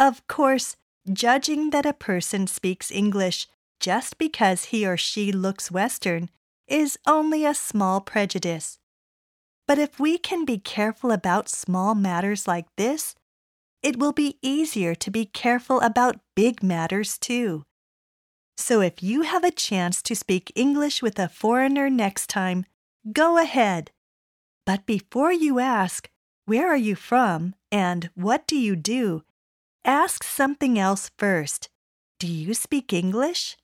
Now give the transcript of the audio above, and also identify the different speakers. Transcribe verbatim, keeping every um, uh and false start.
Speaker 1: Of course, judging that a person speaks English just because he or she looks Western is only a small prejudice. But if we can be careful about small matters like this, it will be easier to be careful about big matters too. So if you have a chance to speak English with a foreigner next time, go ahead. But before you ask, "Where are you from?" and "What do you do?" ask something else first. Do you speak English?